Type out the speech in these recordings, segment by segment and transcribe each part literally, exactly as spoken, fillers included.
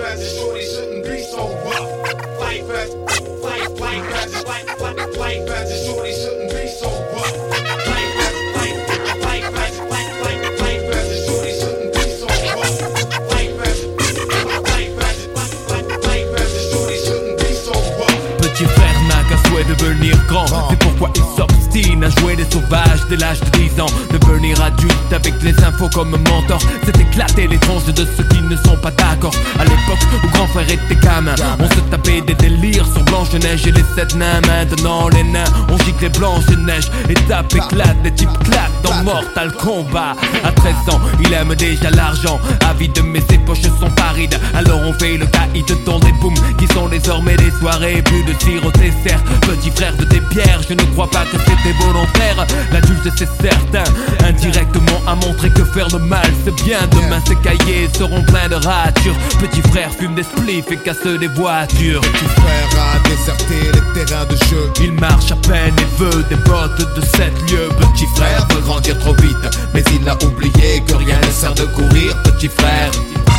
fans and shorty shouldn't be so rough. Fight fans, fight, fight fans, fight, fight, fight fans and shorty shouldn't be so rough. Fight fans, fight, fight fans, fight, fight, fight fans and shorty shouldn't be so rough. Fight fans, fight fans, fight, fight, fight fans and shorty shouldn't be so rough. Petit frère n'a qu'un souhait de devenir grand, c'est pourquoi il s'obstine à jouer les sauvages dès l'âge de dix ans. Devenir adulte avec les infos comme mentor, c'est éclater les tranches de ceux qui ne sont pas d'accord. À l'époque où grand frère était gamin, on se tapait des délires sur Blanche-Neige et les sept nains. Maintenant les nains, on gicle les Blanche-Neige. Étape éclate, les types claquent dans Mortal Kombat. À treize ans, il aime déjà l'argent, avide mais ses poches sont parides. Alors on fait le caïd dans des booms qui sont désormais des soirées. Plus de tir au dessert, petit frère de tes pierres. Je ne crois pas que c'était volontaire, l'adulte c'est certain. Indirectement a montré que faire le mal c'est bien. Demain ses cahiers seront pleins de ratures. Petit frère fume des spliffs et casse des voitures. Petit frère a déserté les terrains de jeu. Il marche à peine et veut des bottes de sept lieues. Petit frère veut grandir trop vite, mais il a oublié que rien ne sert de courir. Petit frère.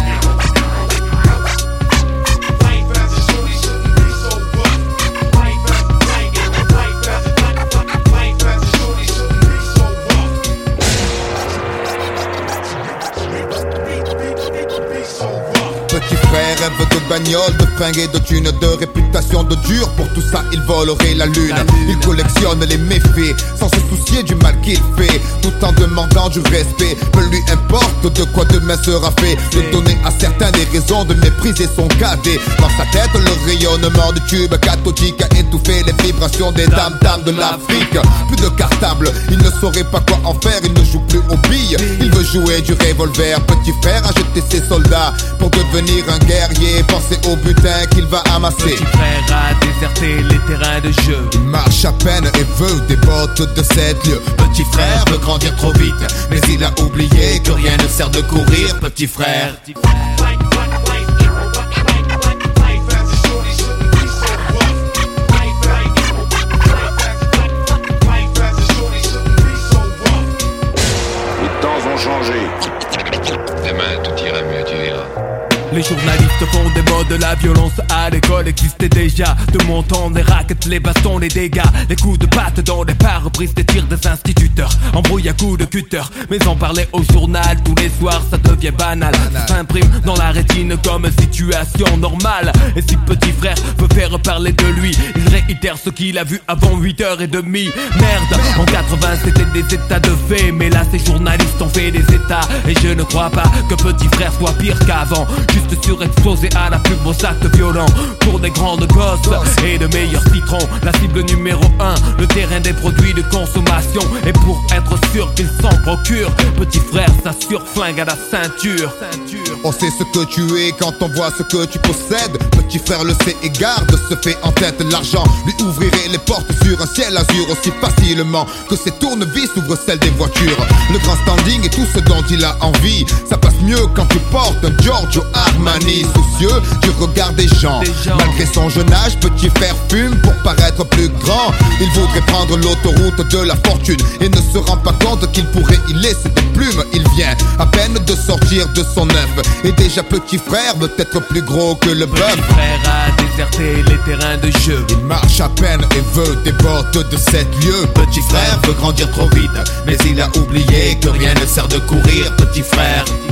Petit frère rêve de bagnole, de fringues et de thunes, de réputation de dur. Pour tout ça il volerait la lune. Il collectionne les méfaits sans se soucier du mal qu'il fait, tout en demandant du respect. Peu lui importe de quoi demain sera fait. De donner à certains des raisons de mépriser son cadet. Dans sa tête le rayonnement du tube cathodique a étouffé les vibrations des dames-dames de l'Afrique. Plus de cartable, il ne saurait pas quoi en faire. Il ne joue plus aux billes, il veut jouer du revolver. Petit frère a jeté ses soldats pour devenir un guerrier, pensez au butin qu'il va amasser. Petit frère a déserté les terrains de jeu. Il marche à peine et veut des bottes de sept lieues. Petit frère veut grandir trop vite, mais il a oublié que rien ne sert de courir. Petit frère. Petit frère. Demain tout ira mieux, tu verras. Les journalistes font des modes, la violence à l'école existait déjà. De mon temps, des raquettes, les bastons, les dégâts, les coups de patte dans les pare-brises, des tirs des instituteurs, embrouille à coups de cutter. Mais en parler au journal tous les soirs, ça devient banal. Ça s'imprime dans la rétine comme situation normale. Et si petit frère veut faire parler de lui, il réitère ce qu'il a vu avant huit heures trente. Merde, en quatre-vingts c'était des états de fait, mais là ces journalistes ont fait des états. Et je ne crois pas que petit frère soit pire qu'avant. Juste surexposé à la pub aux actes violents. Pour des grandes gosses et de meilleurs citrons, la cible numéro un, le terrain des produits de consommation. Et pour être sûr qu'ils s'en procurent, petit frère s'assure flingue à la ceinture. On sait ce que tu es quand on voit ce que tu possèdes. Petit frère le sait et garde, se fait en tête l'argent. Lui ouvrirait les portes sur un ciel azur aussi facilement que ses tournevis ouvrent celles des voitures. Le grand standing et tout ce dont il a envie, ça passe mieux quand tu portes un Giorgio Armani. Soucieux du regard des gens, malgré son jeune âge, petit frère fume pour paraître plus grand. Il voudrait prendre l'autoroute de la fortune et ne se rend pas compte qu'il pourrait y laisser des plumes. Il vient à peine de sortir de son œuf et déjà petit frère veut être plus gros que le bœuf. Petit frère a déserté les terrains de jeu. Il marche à peine et veut des bottes de sept lieues. Petit frère veut grandir trop vite, mais il a oublié que rien ne sert de courir. Petit frère.